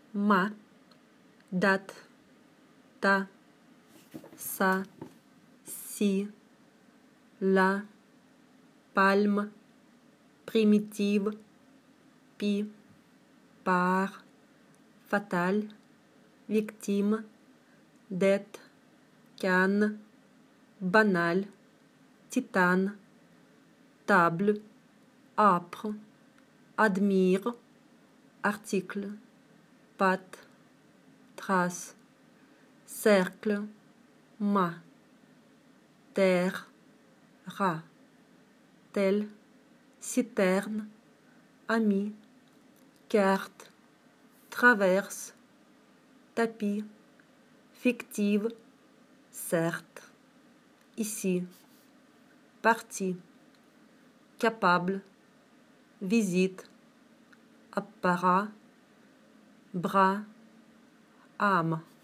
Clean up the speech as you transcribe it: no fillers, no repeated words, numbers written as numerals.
ma, date, ta, sa, si, la, palme, primitive, pi, par, fatal, victime, dette, canne, banal, titane, table, âpre, admire, article, pâte, trace, cercle, mât, terre, rat, tel, citerne, ami, carte, traverse, tapis, fictive, certes, ici, partie, capable, visite, apparat, bras, âme.